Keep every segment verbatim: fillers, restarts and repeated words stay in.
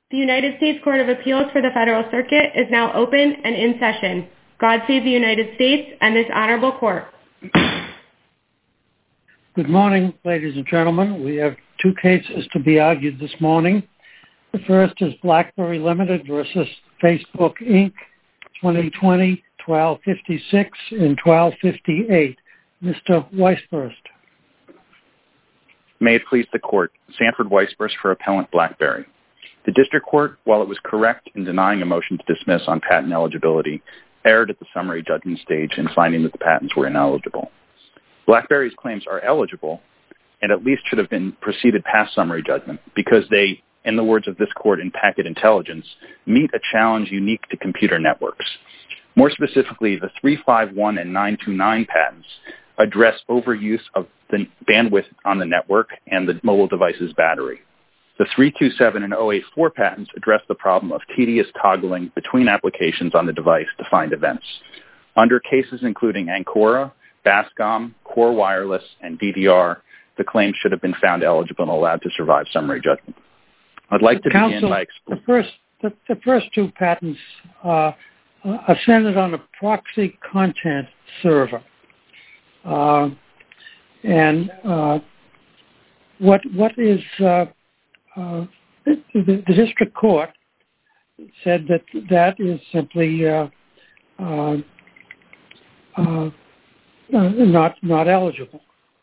The United States Court of Appeals for the Federal Circuit is now open and in session. God save the United States and this honorable court. Good morning, ladies and gentlemen. We have two cases to be argued this morning. The first is BlackBerry Limited versus Facebook Incorporated, twenty twenty, twelve fifty-six and twelve fifty-eight. Mister Weisburst. May it please the court, Sanford Weisburst for Appellant BlackBerry. The district court, while it was correct in denying a motion to dismiss on patent eligibility, erred at the summary judgment stage in finding that the patents were ineligible. BlackBerry's claims are eligible and at least should have been proceeded past summary judgment because they, in the words of this court in Packet Intelligence, meet a challenge unique to computer networks. More specifically, the three fifty-one and nine twenty-nine patents address overuse of the bandwidth on the network and the mobile device's battery. The three twenty-seven and oh eighty-four patents address the problem of tedious toggling between applications on the device to find events. Under cases including Ancora, Bascom, Core Wireless, and D D R, the claims should have been found eligible and allowed to survive summary judgment. I'd like to Counsel, begin by explaining... The first, the, the first two patents uh, are centered on a proxy content server. Uh, and uh, what what is... Uh, Uh, the, the district court said that that is simply uh, uh, uh, not not eligible.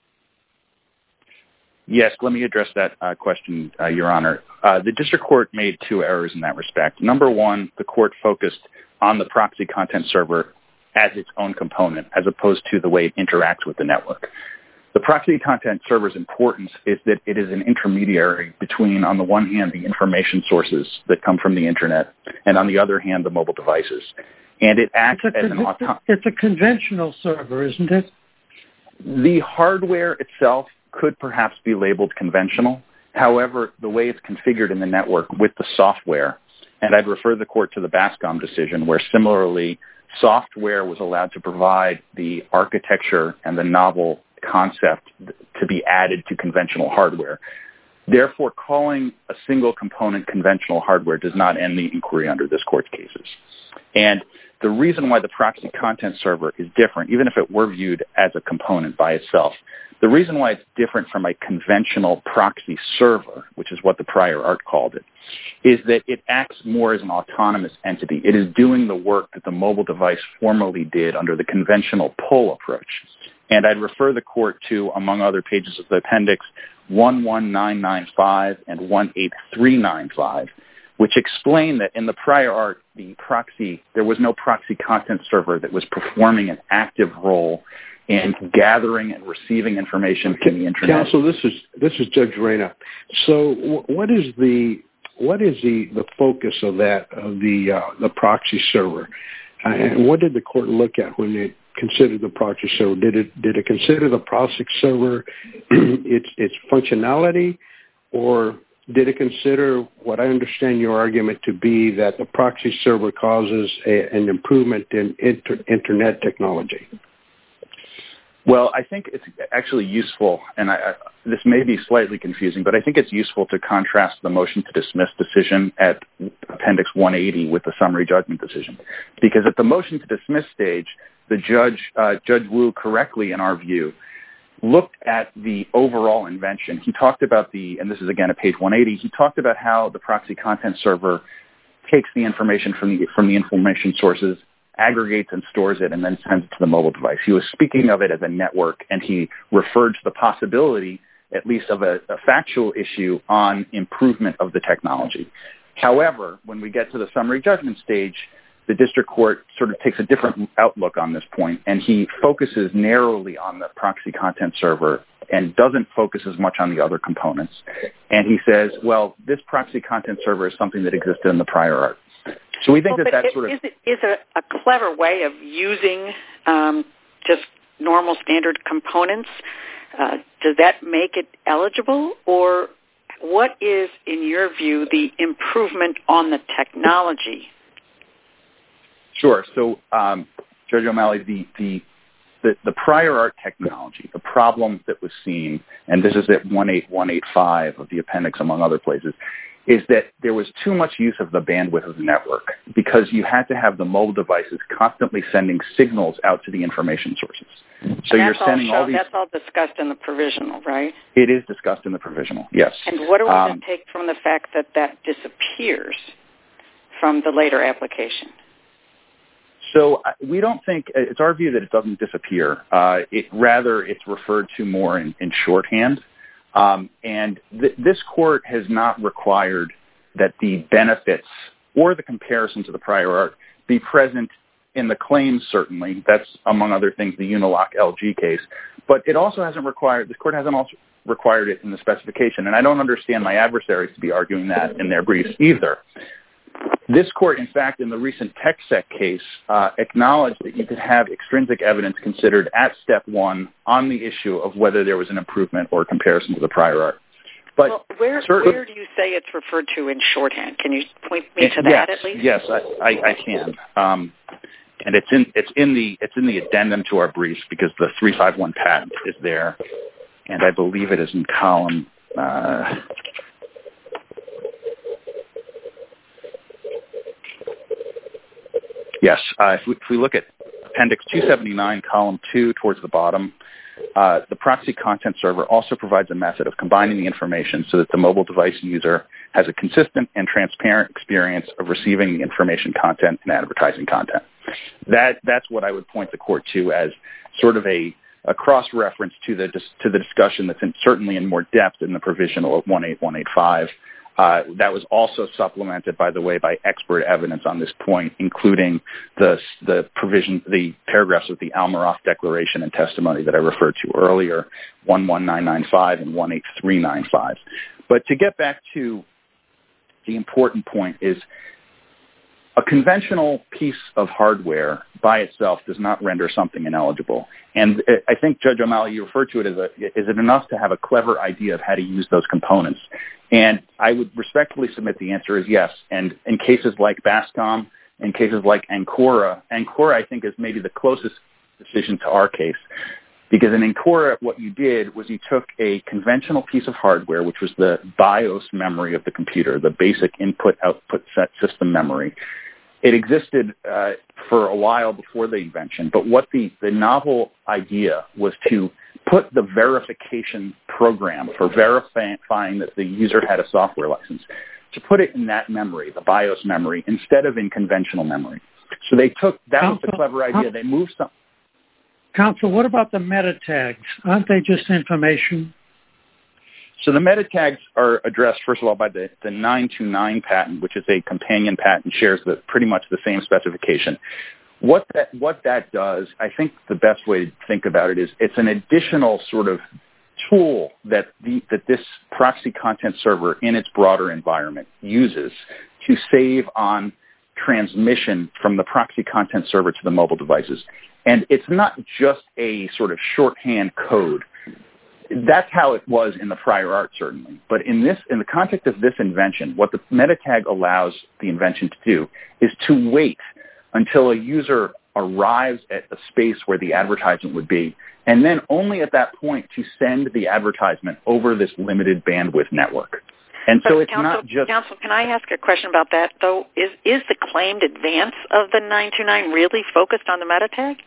Yes, let me address that uh, question, uh, Your Honor. Uh, the district court made two errors in that respect. Number one, the court focused on the proxy content server as its own component, as opposed to the way it interacts with the network. The proxy content server's importance is that it is an intermediary between, on the one hand, the information sources that come from the internet, and on the other hand, the mobile devices. And it acts it's a, as an autonomous... It's a conventional server, isn't it? The hardware itself could perhaps be labeled conventional. However, the way it's configured in the network with the software, and I'd refer the court to the Bascom decision, where similarly, software was allowed to provide the architecture and the novel concept to be added to conventional hardware. Therefore, calling a single component conventional hardware does not end the inquiry under this court's cases. And the reason why the proxy content server is different, even if it were viewed as a component by itself, the reason why it's different from a conventional proxy server, which is what the prior art called it, is that it acts more as an autonomous entity. It is doing the work that the mobile device formerly did under the conventional pull approach. And I'd refer the court to, among other pages of the appendix, one one nine nine five and one eight three nine five, which explain that in the prior art, the proxy, there was no proxy content server that was performing an active role in gathering and receiving information from the internet. Counsel, this is this is Judge Reyna. So, what is the what is the, the focus of that of the uh, the proxy server, uh, and what did the court look at when it considered the proxy server? Did it did it consider the proxy server its its functionality, or did it consider what I understand your argument to be, that the proxy server causes a, an improvement in inter, internet technology? Well, I think it's actually useful, and I, I, this may be slightly confusing, but I think it's useful to contrast the motion to dismiss decision at Appendix one eighty with the summary judgment decision. Because at the motion to dismiss stage, the judge, uh, Judge Wu, correctly, in our view, looked at the overall invention. He talked about the, and this is again at page one eighty, he talked about how the proxy content server takes the information from the, from the information sources, aggregates and stores it, and then sends it to the mobile device. He was speaking of it as a network, and he referred to the possibility, at least of a, a factual issue on improvement of the technology. However, when we get to the summary judgment stage, the district court sort of takes a different outlook on this point, and he focuses narrowly on the proxy content server and doesn't focus as much on the other components. And he says, well, this proxy content server is something that existed in the prior art. So we think well, that that that is, sort of... Is it, is it a clever way of using um, just normal standard components? Uh, does that make it eligible? Or what is, in your view, the improvement on the technology? Sure. So, um, Judge O'Malley, the, the, the, the prior art technology, the problem that was seen, and this is at one eight one eight five of the appendix, among other places, is that there was too much use of the bandwidth of the network because you had to have the mobile devices constantly sending signals out to the information sources. So you're sending all, all these... That's all discussed in the provisional, right? It is discussed in the provisional, yes. And what do we um, take from the fact that that disappears from the later application? So we don't think, it's our view that it doesn't disappear. Uh, it rather, it's referred to more in, in shorthand. Um, and th- this court has not required that the benefits or the comparison to the prior art be present in the claims, certainly. That's, among other things, the Unilock L G case. But it also hasn't required, this court hasn't also required it in the specification. And I don't understand my adversaries to be arguing that in their briefs either. This court, in fact, in the recent TechSec case, uh, acknowledged that you could have extrinsic evidence considered at step one on the issue of whether there was an improvement or comparison to the prior art. But well, where, where do you say it's referred to in shorthand? Can you point me to that yes, at least? Yes, I, I, I can. Um, and it's in it's in the it's in the addendum to our briefs because the three five one patent is there, and I believe it is in column. Uh, Yes, uh, if, we, if we look at Appendix two seventy-nine, Column two, towards the bottom, uh, the proxy content server also provides a method of combining the information so that the mobile device user has a consistent and transparent experience of receiving the information content and advertising content. That That's what I would point the court to as sort of a, a cross-reference to the to the discussion that's in, certainly in more depth in the provisional of one eight one eight five. Uh, that was also supplemented, by the way, by expert evidence on this point, including the the provision, the paragraphs of the Almaroff Declaration and testimony that I referred to earlier, one one nine nine five and one eight three nine five. But to get back to the important point is a conventional piece of hardware by itself does not render something ineligible. And I think, Judge O'Malley, you referred to it as a, is it enough to have a clever idea of how to use those components? And I would respectfully submit the answer is yes. And in cases like Bascom, in cases like Ancora, Ancora, I think, is maybe the closest decision to our case. Because in Ancora, what you did was you took a conventional piece of hardware, which was the BIOS memory of the computer, the basic input-output set system memory. It existed uh, for a while before the invention, but what the, the novel idea was to put the verification program for verifying that the user had a software license, to put it in that memory, the BIOS memory, instead of in conventional memory. So they took, that Counsel, was the clever idea. They moved some. Counsel, what about the meta tags? Aren't they just information? So the meta tags are addressed, first of all, by the, the nine two nine patent, which is a companion patent, shares the, pretty much the same specification. What that, what that does, I think the best way to think about it is it's an additional sort of tool that, the, that this proxy content server in its broader environment uses to save on transmission from the proxy content server to the mobile devices. And it's not just a sort of shorthand code. That's how it was in the prior art, certainly. But in this, in the context of this invention, what the meta tag allows the invention to do is to wait until a user arrives at the space where the advertisement would be, and then only at that point to send the advertisement over this limited bandwidth network. And so but it's counsel, not just... Counsel, can I ask a question about that, though? Is, is the claimed advance of the nine two nine really focused on the meta tag?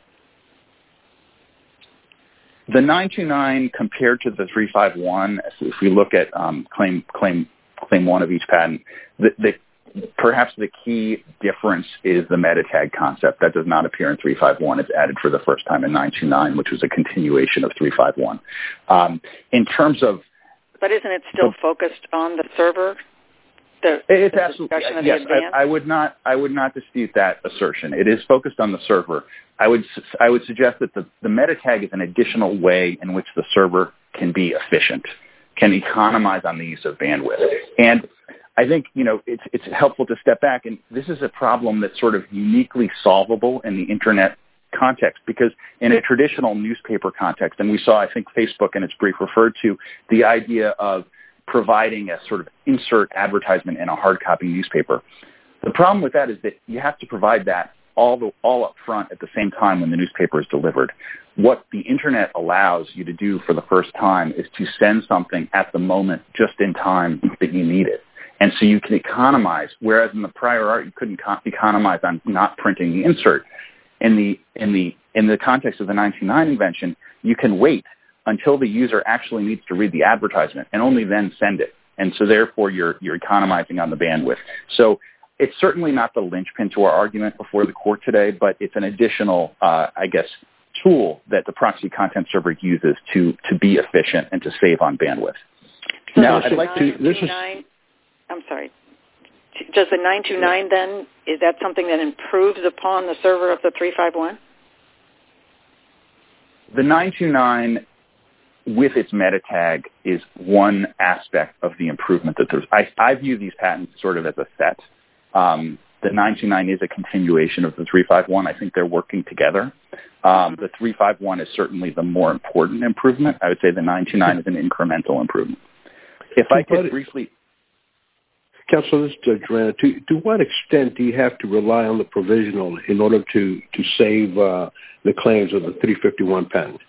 The nine two nine compared to the three five one, if we look at um, claim claim claim one of each patent, the, the, perhaps the key difference is the meta tag concept. That does not appear in three five one. It's added for the first time in nine two nine, which was a continuation of three five one. Um, in terms of... But isn't it still the, focused on the server? The, it's the absolutely of yes. the I, I would not. I would not dispute that assertion. It is focused on the server. I would. I would suggest that the, the meta tag is an additional way in which the server can be efficient, can economize on the use of bandwidth. And I think you know it's it's helpful to step back. And this is a problem that's sort of uniquely solvable in the internet context, because in a traditional newspaper context, and we saw, I think, Facebook in its brief referred to the idea of providing a sort of insert advertisement in a hard copy newspaper. The problem with that is that you have to provide that all the, all up front at the same time when the newspaper is delivered. What the internet allows you to do for the first time is to send something at the moment, just in time that you need it. And so you can economize, whereas in the prior art, you couldn't co- economize on not printing the insert. In the, in the, in the context of the nine two nine invention, you can wait until the user actually needs to read the advertisement and only then send it. And so therefore, you're, you're economizing on the bandwidth. So it's certainly not the linchpin to our argument before the court today, but it's an additional, uh, I guess, tool that the proxy content server uses to, to be efficient and to save on bandwidth. So now, I'd like to... This is... I'm sorry. Does the nine two nine then, is that something that improves upon the server of the three five one? The nine two nine, with its meta tag, is one aspect of the improvement that there's. I, I view these patents sort of as a set. Um, the nine two nine is a continuation of the three five one. I think they're working together. Um, the three five one is certainly the more important improvement. I would say the nine two nine is an incremental improvement. If I could briefly... Counsel, this is Judge Rana. To, to what extent do you have to rely on the provisional in order to, to save uh, the claims of the three fifty-one patent?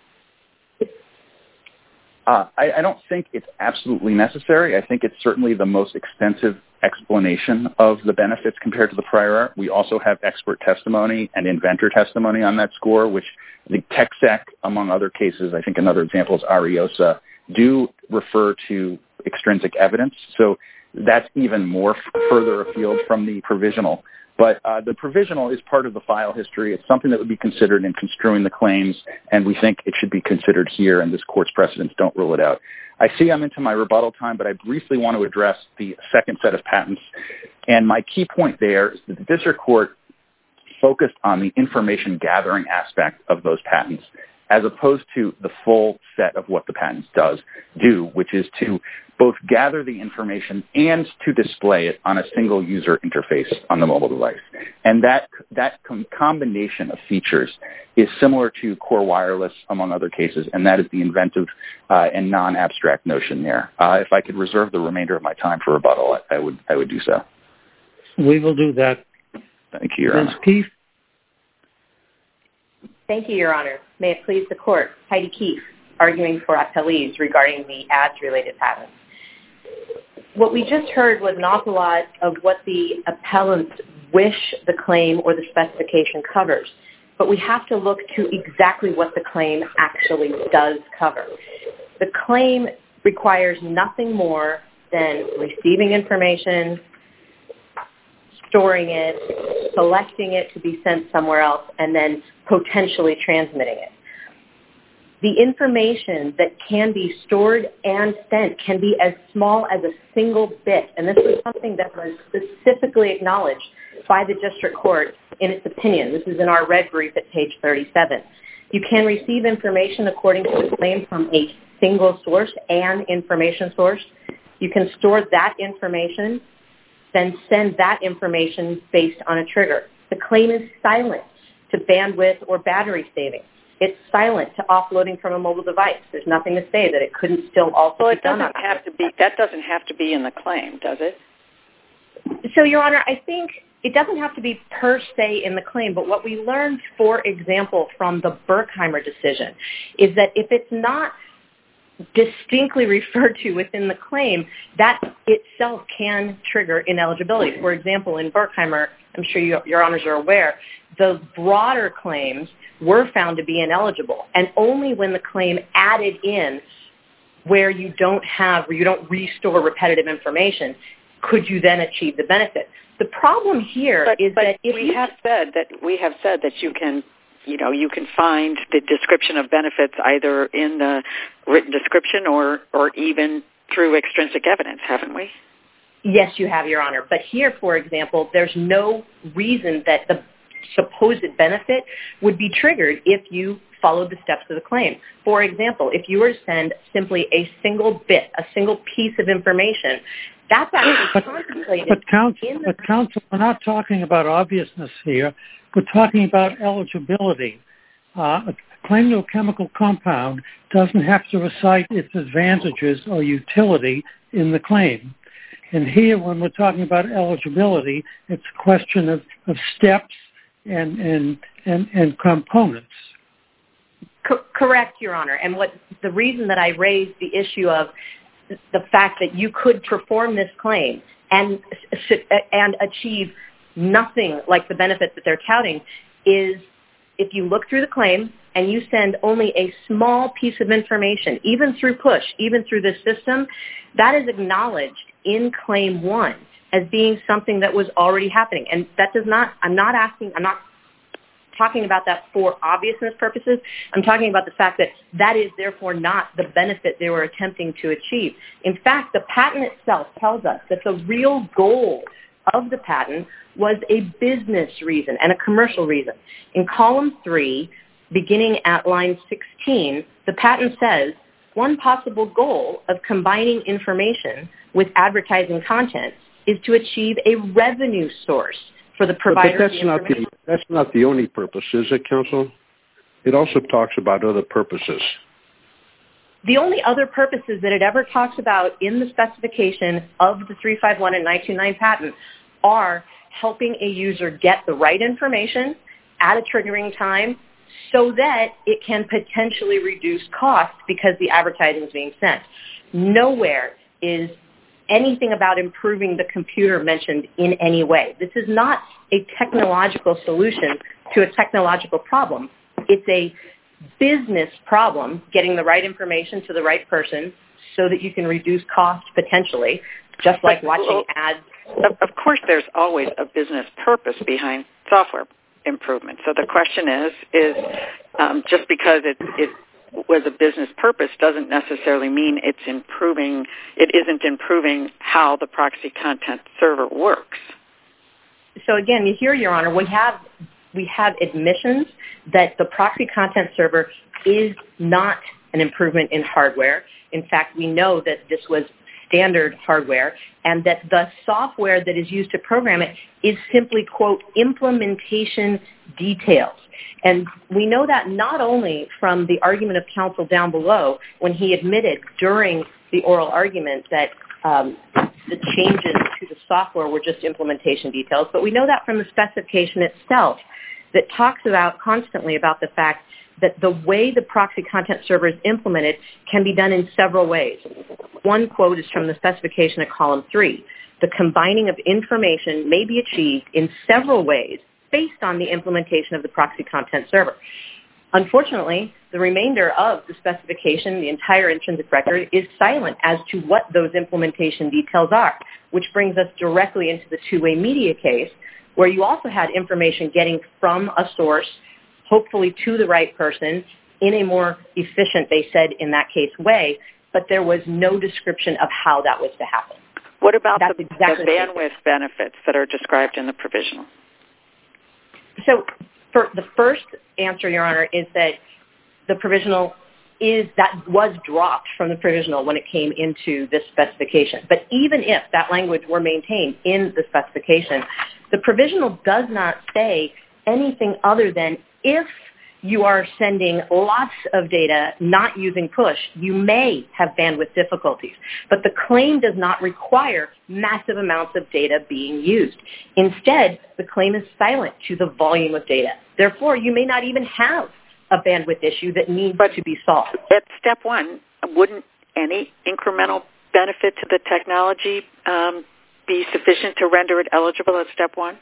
Uh, I, I don't think it's absolutely necessary. I think it's certainly the most extensive explanation of the benefits compared to the prior art. We also have expert testimony and inventor testimony on that score, which the TechSec, among other cases, I think another example is Ariosa, do refer to extrinsic evidence. So that's even more f- further afield from the provisional. But uh, the provisional is part of the file history. It's something that would be considered in construing the claims, and we think it should be considered here, and this court's precedents don't rule it out. I see I'm into my rebuttal time, but I briefly want to address the second set of patents. And my key point there is that the district court focused on the information gathering aspect of those patents, as opposed to the full set of what the patents does do, which is to both gather the information and to display it on a single user interface on the mobile device. And that that com- combination of features is similar to Core Wireless, among other cases, and that is the inventive uh, and non-abstract notion there. Uh, if I could reserve the remainder of my time for rebuttal, I, I would I would do so. We will do that. Thank you, Your Honor. Miz Keefe? Thank you, Your Honor. May it please the Court. Heidi Keefe, arguing for appellees regarding the ads-related patents. What we just heard was an awful lot of what the appellants wish the claim or the specification covers. But we have to look to exactly what the claim actually does cover. The claim requires nothing more than receiving information, storing it, selecting it to be sent somewhere else, and then potentially transmitting it. The information that can be stored and sent can be as small as a single bit, and this is something that was specifically acknowledged by the district court in its opinion. This is in our red brief at page thirty-seven. You can receive information according to the claim from a single source, an information source. You can store that information, then send that information based on a trigger. The claim is silent to bandwidth or battery saving. It's silent to offloading from a mobile device. There's nothing to say that it couldn't still also well, it be done doesn't on have to be. That doesn't have to be in the claim, does it? So, Your Honor, I think it doesn't have to be per se in the claim, but what we learned, for example, from the Berkheimer decision is that if it's not distinctly referred to within the claim, that itself can trigger ineligibility. For example, in Berkheimer, I'm sure you, Your Honors are aware, the broader claims were found to be ineligible, and only when the claim added in where you don't have, where you don't restore repetitive information, could you then achieve the benefit. The problem here but, is but that if we you have said that we have said that you can, you know, you can find the description of benefits either in the written description or, or even through extrinsic evidence, haven't we? Yes, you have, Your Honor. But here, for example, there's no reason that the supposed benefit would be triggered if you followed the steps of the claim. For example, if you were to send simply a single bit, a single piece of information, that's actually but, contemplated. But counsel, in the... but counsel, we're not talking about obviousness here. We're talking about eligibility. Uh, a claim to a chemical compound doesn't have to recite its advantages or utility in the claim. And here, when we're talking about eligibility, it's a question of, of steps and, and, and, and components. Co- correct, Your Honor. And what the reason that I raised the issue of the fact that you could perform this claim and, and achieve nothing like the benefits that they're touting is if you look through the claim and you send only a small piece of information, even through push, even through this system, that is acknowledged in claim one as being something that was already happening. And that does not, I'm not asking, I'm not talking about that for obviousness purposes. I'm talking about the fact that that is therefore not the benefit they were attempting to achieve. In fact, the patent itself tells us that the real goal of the patent was a business reason and a commercial reason. In column three, beginning at line sixteen, the patent says, one possible goal of combining information with advertising content is to achieve a revenue source for the provider. But, but that's not the that's not the only purpose, is it, counsel? It also talks about other purposes. The only other purposes that it ever talks about in the specification of the three five one and nine two nine patent are helping a user get the right information at a triggering time so that it can potentially reduce costs because the advertising is being sent. Nowhere is anything about improving the computer mentioned in any way. This is not a technological solution to a technological problem. It's a business problem, getting the right information to the right person so that you can reduce costs potentially, just like watching well, ads. Of course, there's always a business purpose behind software improvement. So the question is, is um, just because it, it was a business purpose doesn't necessarily mean it's improving, it isn't improving how the proxy content server works. So again, you hear, Your Honor, we have, we have admissions that the proxy content server is not an improvement in hardware. In fact, we know that this was standard hardware and that the software that is used to program it is simply, quote, implementation details. And we know that not only from the argument of counsel down below when he admitted during the oral argument that um, the changes to the software were just implementation details, but we know that from the specification itself that talks about constantly about the fact that the way the proxy content server is implemented can be done in several ways. One quote is from the specification at column three. The combining of information may be achieved in several ways based on the implementation of the proxy content server. Unfortunately, the remainder of the specification, the entire intrinsic record, is silent as to what those implementation details are, which brings us directly into the two-way media case, where you also had information getting from a source, hopefully to the right person, in a more efficient, they said in that case, way, but there was no description of how that was to happen. What about That's the, exactly the bandwidth benefits that are described in the provisional? So for the first answer, Your Honor, is that the provisional is, that was dropped from the provisional when it came into this specification. But even if that language were maintained in the specification, the provisional does not say anything other than if you are sending lots of data not using push, you may have bandwidth difficulties. But the claim does not require massive amounts of data being used. Instead, the claim is silent to the volume of data. Therefore, you may not even have a bandwidth issue that needs but to be solved. At step one, wouldn't any incremental benefit to the technology um, be sufficient to render it eligible at step one?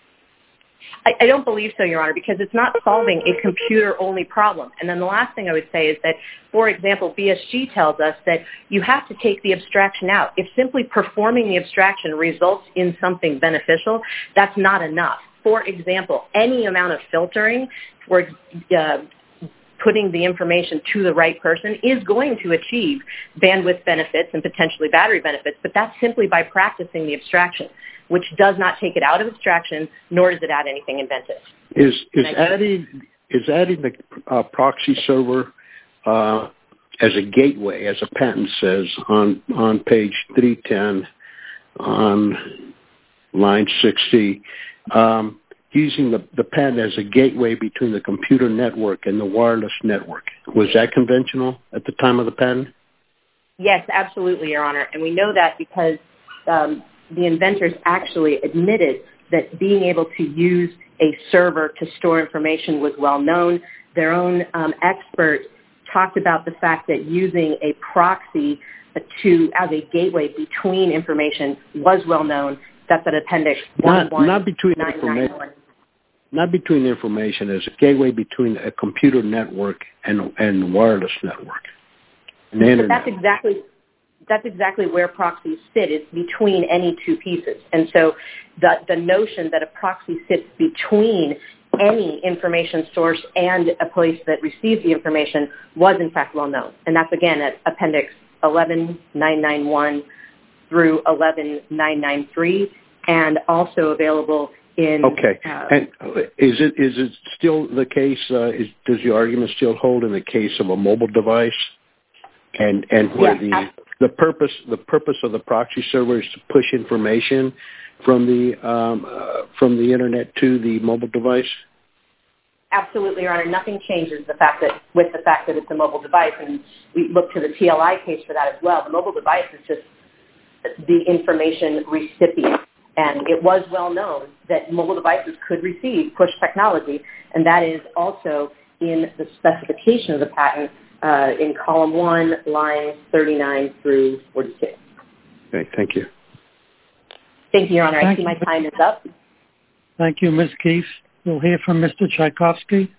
I, I don't believe so, Your Honor, because it's not solving a computer-only problem. And then the last thing I would say is that, for example, B S G tells us that you have to take the abstraction out. If simply performing the abstraction results in something beneficial, that's not enough. For example, any amount of filtering for uh, putting the information to the right person is going to achieve bandwidth benefits and potentially battery benefits, but that's simply by practicing the abstraction, which does not take it out of abstraction, nor does it add anything inventive. Is is adding is adding the uh, proxy server uh, as a gateway, as a patent says on on page three ten on line sixty, um, using the, the patent as a gateway between the computer network and the wireless network. Was that conventional at the time of the patent? Yes, absolutely, Your Honor. And we know that because um, the inventors actually admitted that being able to use a server to store information was well known. Their own um, expert talked about the fact that using a proxy to as a gateway between information was well known. That's at Appendix not, one one not between nine nine information. one. Not between information, as a gateway between a computer network and and wireless network. And the But internet. that's exactly that's exactly where proxies sit. It's between any two pieces. And so the the notion that a proxy sits between any information source and a place that receives the information was in fact well known. And that's again at Appendix eleven nine nine one through eleven nine nine three, and also available in Okay. Uh, and is it is it still the case? Uh, is, does your argument still hold in the case of a mobile device, and and where yes, the absolutely. the purpose the purpose of the proxy server is to push information from the um, uh, from the internet to the mobile device? Absolutely, Your Honor. Nothing changes the fact that with the fact that it's a mobile device, and we look to the T L I case for that as well. The mobile device is just the information recipient, and it was well known that mobile devices could receive push technology, and that is also in the specification of the patent uh, in column one, lines thirty-nine through forty-two. Okay, thank you. Thank you, Your Honor. Thank I see you. my time is up. Thank you, Miz Keefe. We'll hear from Mister Tchaikovsky.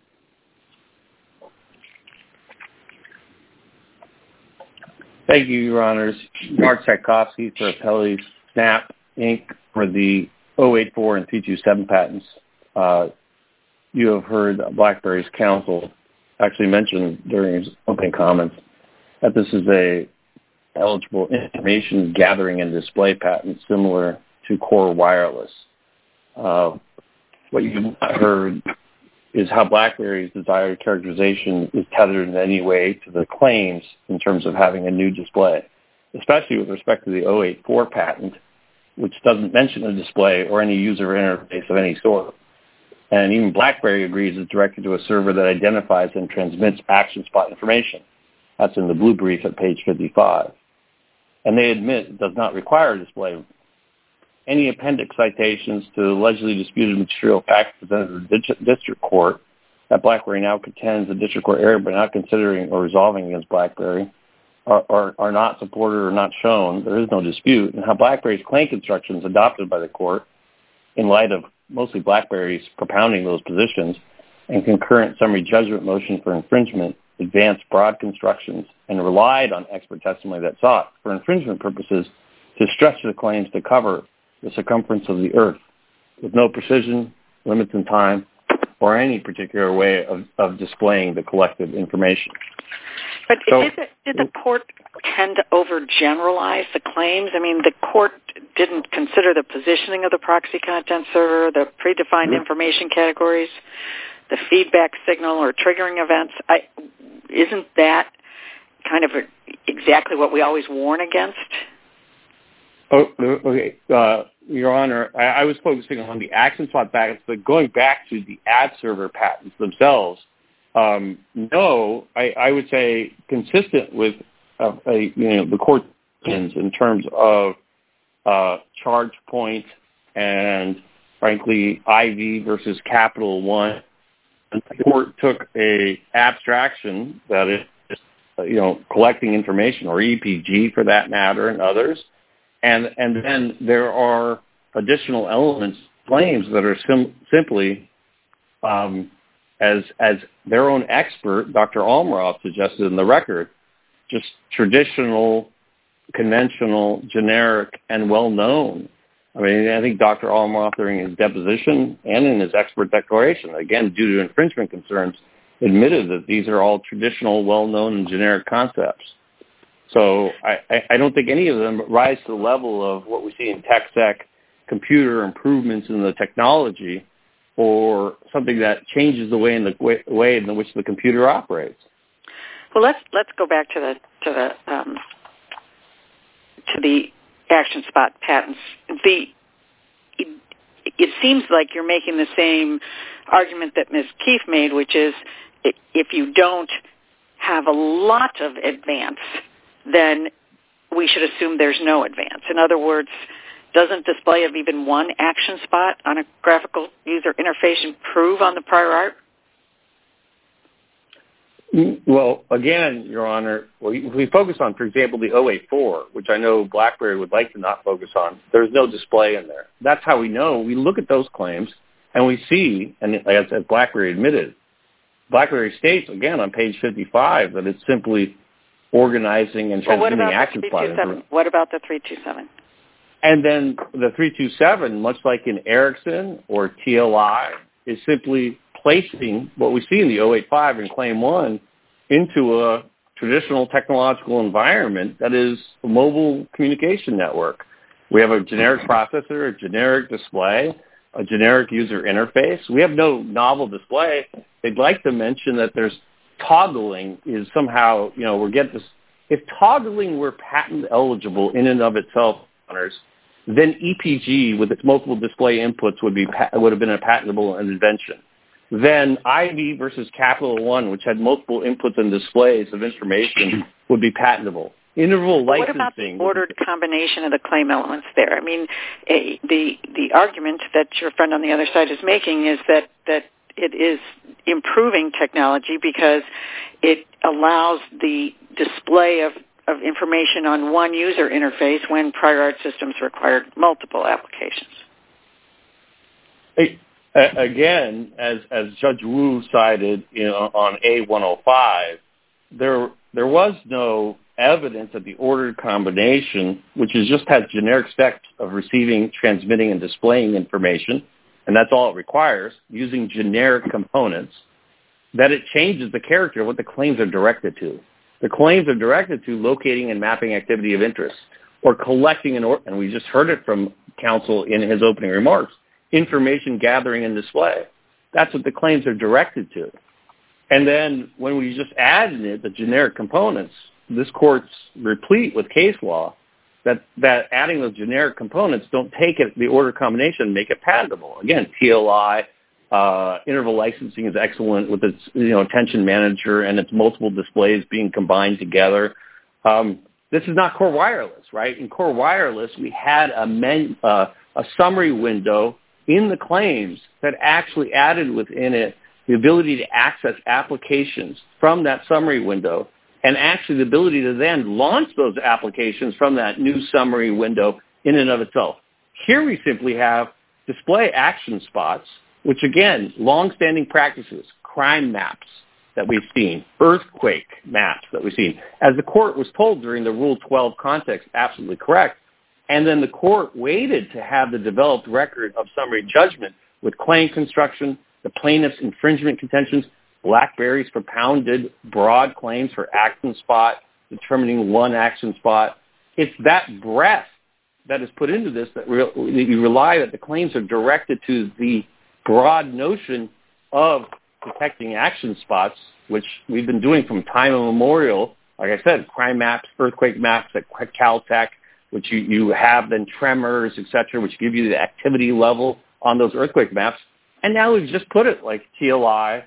Thank you, Your Honors. Mark Tchaikovsky for Appellees Snap, Incorporated for the oh eight four and three two seven patents. Uh, you have heard BlackBerry's counsel actually mention during his opening comments that this is a eligible information gathering and display patent similar to Core Wireless. Uh, what you've not heard is how BlackBerry's desired characterization is tethered in any way to the claims in terms of having a new display, especially with respect to the oh eight four patent, which doesn't mention a display or any user interface of any sort. And even BlackBerry agrees it's directed to a server that identifies and transmits action spot information. That's in the blue brief at page fifty-five. And they admit it does not require a display. Any appendix citations to allegedly disputed material facts presented to the district court that BlackBerry now contends the district court error by not considering or resolving against BlackBerry are, are, are not supported or not shown. There is no dispute. And how BlackBerry's claim constructions adopted by the court in light of mostly BlackBerry's propounding those positions and concurrent summary judgment motion for infringement advanced broad constructions and relied on expert testimony that sought, for infringement purposes, to stretch the claims to cover the circumference of the Earth with no precision, limits in time, or any particular way of, of displaying the collected information. But so, did, the, did the court tend to overgeneralize the claims? I mean, the court didn't consider the positioning of the proxy content server, the predefined mm-hmm. information categories, the feedback signal or triggering events. I, isn't that kind of a, exactly what we always warn against? Oh, okay. Uh, Your Honor, I, I was focusing on the action spot patents, but going back to the ad server patents themselves, um, no, I, I would say consistent with uh, a, you know, the court in terms of uh, charge point and, frankly, I V versus Capital One. The court took a abstraction that is, you know, collecting information, or E P G for that matter, and others. And and then there are additional elements, claims that are sim- simply, um, as as their own expert, Doctor Almaroff, suggested in the record, just traditional, conventional, generic, and well-known. I mean, I think Doctor Almaroff, during his deposition and in his expert declaration, again, due to infringement concerns, admitted that these are all traditional, well-known, and generic concepts. So I, I don't think any of them rise to the level of what we see in TechSec, computer improvements in the technology, or something that changes the way in the way, way in which the computer operates. Well, let's let's go back to the to the um, to the action spot patents. The it, it seems like you're making the same argument that Miz Keefe made, which is if you don't have a lot of advance, then we should assume there's no advance. In other words, doesn't display of even one action spot on a graphical user interface improve on the prior art? Well, again, Your Honor, we, we focus on, for example, the oh eight four, which I know BlackBerry would like to not focus on. There's no display in there. That's how we know. We look at those claims, and we see, and as, as BlackBerry admitted, BlackBerry states, again, on page fifty-five, that it's simply organizing and transmitting well, action spots. What about the three two seven? And then the three two seven, much like in Ericsson or T L I, is simply placing what we see in the oh eight five in Claim one into a traditional technological environment that is a mobile communication network. We have a generic processor, a generic display, a generic user interface. We have no novel display. They'd like to mention that there's toggling is somehow, you know, we're getting this. If toggling were patent eligible in and of itself, then E P G with its multiple display inputs would be would have been a patentable invention. Then I V versus Capital One, which had multiple inputs and displays of information, would be patentable. Interval licensing. What about the ordered combination of the claim elements there? I mean, a, the the argument that your friend on the other side is making is that that it is improving technology because it allows the display of, of information on one user interface when prior art systems required multiple applications. Hey, uh, again, as as Judge Wu cited, you know, on A one oh five, there there was no evidence that the ordered combination, which is just has generic steps of receiving, transmitting, and displaying information, and that's all it requires, using generic components, that it changes the character of what the claims are directed to. The claims are directed to locating and mapping activity of interest, or collecting, an or- and we just heard it from counsel in his opening remarks, information gathering and display. That's what the claims are directed to. And then when we just add in it the generic components, this court's replete with case law that, that adding those generic components don't take it, the order combination, and make it patentable. Again, T L I, uh, interval licensing is excellent with its, you know, attention manager and its multiple displays being combined together. Um, this is not Core Wireless, right? In Core Wireless, we had a, men, uh, a summary window in the claims that actually added within it the ability to access applications from that summary window, and actually the ability to then launch those applications from that new summary window in and of itself. Here we simply have display action spots, which again, long-standing practices, crime maps that we've seen, earthquake maps that we've seen. As the court was told during the Rule twelve context, absolutely correct. And then the court waited to have the developed record of summary judgment with claim construction, the plaintiff's infringement contentions. BlackBerry's propounded broad claims for action spot, determining one action spot. It's that breadth that is put into this that re- you rely that the claims are directed to the broad notion of detecting action spots, which we've been doing from time immemorial. Like I said, crime maps, earthquake maps at Caltech, which you, you have then tremors, et cetera, which give you the activity level on those earthquake maps. And now we've just put it like T L I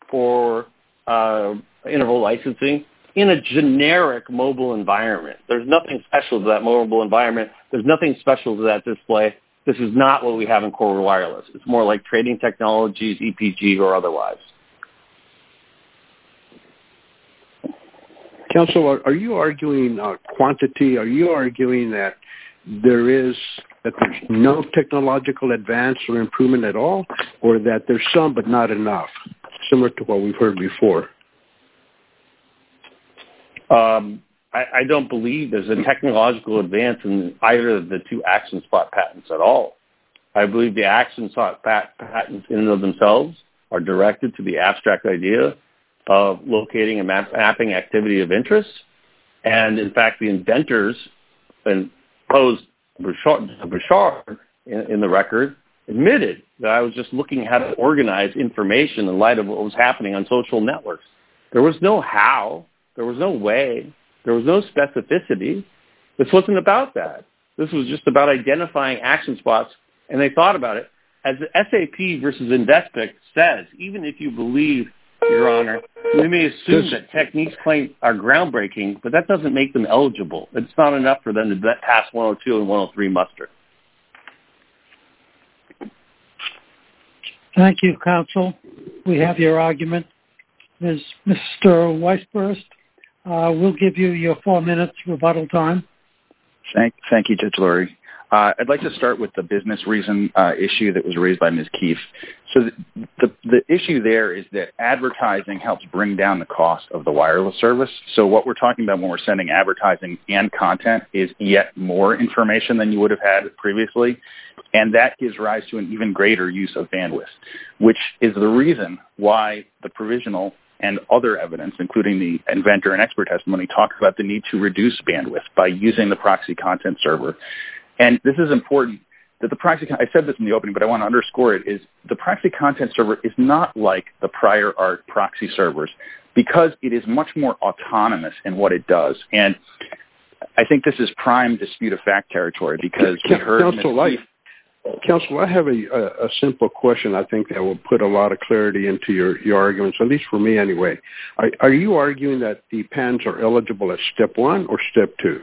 or uh, interval licensing in a generic mobile environment. There's nothing special to that mobile environment. There's nothing special to that display. This is not what we have in Core Wireless. It's more like trading technologies, E P G, or otherwise. Counsel, are, are you arguing uh, quantity? Are you arguing that there is that there's no technological advance or improvement at all, or that there's some but not enough, similar to what we've heard before? Um, I, I don't believe there's a technological advance in either of the two action spot patents at all. I believe the action spot pat- patents in and of themselves are directed to the abstract idea of locating and map- mapping activity of interest. And in fact, the inventors and posed Bouchard, Bouchard in, in the record admitted that I was just looking how to organize information in light of what was happening on social networks. There was no how. There was no way. There was no specificity. This wasn't about that. This was just about identifying action spots, and they thought about it. As the S A P versus Investpic says, even if you believe, Your Honor, we may assume that techniques claimed are groundbreaking, but that doesn't make them eligible. It's not enough for them to pass one oh two and one oh three muster. Thank you, counsel. We have your argument. is Mister Weisburst. Uh, we'll give you your four minutes rebuttal time. Thank, thank you, Judge Lurie. Uh, I'd like to start with the business reason uh, issue that was raised by Miz Keefe. So the, the, the issue there is that advertising helps bring down the cost of the wireless service. So what we're talking about when we're sending advertising and content is yet more information than you would have had previously. And that gives rise to an even greater use of bandwidth, which is the reason why the provisional and other evidence, including the inventor and expert testimony, talks about the need to reduce bandwidth by using the proxy content server. And this is important, that the proxy, I said this in the opening, but I want to underscore it, is the proxy content server is not like the prior art proxy servers because it is much more autonomous in what it does. And I think this is prime dispute of fact territory because we heard... Counsel, I, Counsel, I have a, a, a simple question I think that will put a lot of clarity into your, your arguments, at least for me anyway. Are, are you arguing that the patents are eligible at step one or step two?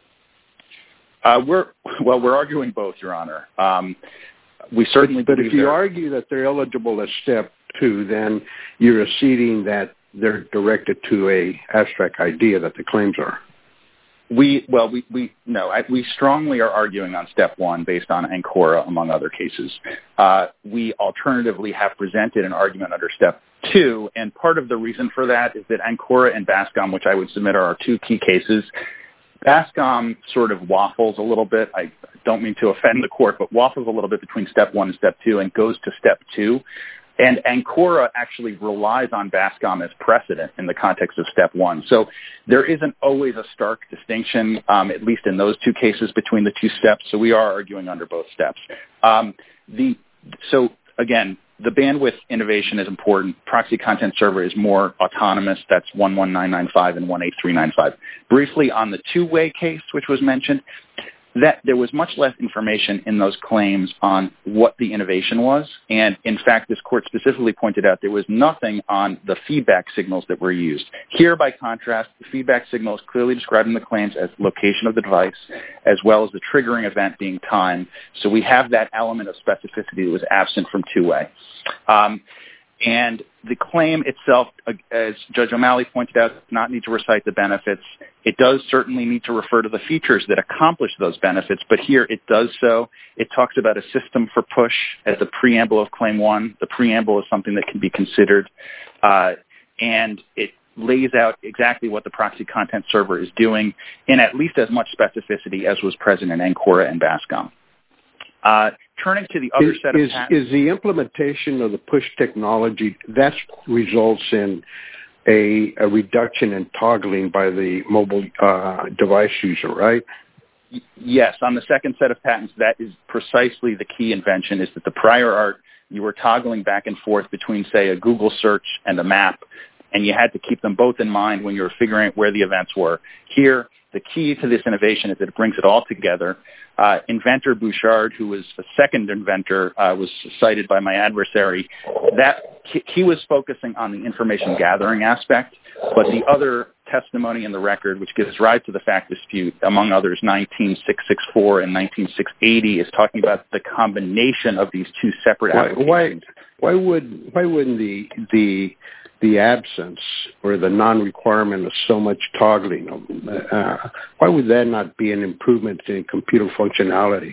Uh, we're well. We're arguing both, Your Honor. Um, we certainly, but, but if you they're... argue that they're eligible at step two, then you're acceding that they're directed to a abstract idea that the claims are. We well, we we no. I, we strongly are arguing on step one based on Ancora, among other cases. Uh, we alternatively have presented an argument under step two, and part of the reason for that is that Ancora and Bascom, which I would submit are our two key cases. Bascom sort of waffles a little bit. I don't mean to offend the court, but waffles a little bit between step one and step two and goes to step two. And Ancora actually relies on Bascom as precedent in the context of step one. So there isn't always a stark distinction, um, at least in those two cases, between the two steps. So we are arguing under both steps. Um, the so, again, the bandwidth innovation is important. Proxy content server is more autonomous. That's one one nine nine five and one eight three nine five. Briefly on the two-way case, which was mentioned, that there was much less information in those claims on what the innovation was. And in fact, this court specifically pointed out there was nothing on the feedback signals that were used. Here, by contrast, the feedback signal is clearly described in the claims as location of the device, as well as the triggering event being time. So we have that element of specificity that was absent from two-way. Um, and the claim itself, as Judge O'Malley pointed out, does not need to recite the benefits. It does certainly need to refer to the features that accomplish those benefits, but here it does so. It talks about a system for push as the preamble of Claim one. The preamble is something that can be considered, uh, and it lays out exactly what the proxy content server is doing in at least as much specificity as was present in Ancora and Bascom. Uh, turning to the other is, set of is, patents... Is the implementation of the push technology, that results in a, a reduction in toggling by the mobile uh, device user, right? Yes. On the second set of patents, that is precisely the key invention, is that the prior art, you were toggling back and forth between, say, a Google search and a map, and you had to keep them both in mind when you were figuring out where the events were. Here, the key to this innovation is that it brings it all together. Uh, inventor Bouchard, who was a second inventor, uh, was cited by my adversary. That he, he was focusing on the information gathering aspect, but the other testimony in the record, which gives rise to the fact dispute, among others, nineteen six sixty-four and nineteen six eighty, is talking about the combination of these two separate why, applications. Why, why would why wouldn't the the the absence or the non-requirement of so much toggling, uh, why would that not be an improvement in computer functionality?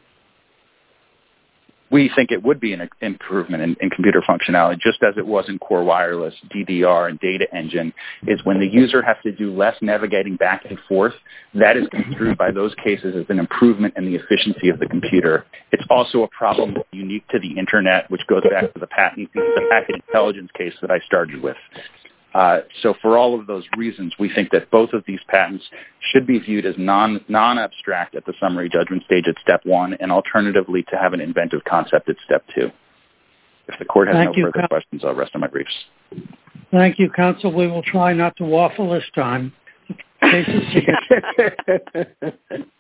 We think it would be an improvement in, in computer functionality, just as it was in Core Wireless, D D R, and Data Engine, is when the user has to do less navigating back and forth, that is construed by those cases as an improvement in the efficiency of the computer. It's also a problem unique to the Internet, which goes back to the patent, the packet intelligence case that I started with. Uh, so for all of those reasons, we think that both of these patents should be viewed as non, non-abstract at the summary judgment stage at step one, and alternatively to have an inventive concept at step two. If the court has Thank no you, further Counsel. questions, I'll rest on my briefs. Thank you, Counsel. We will try not to waffle this time. Cases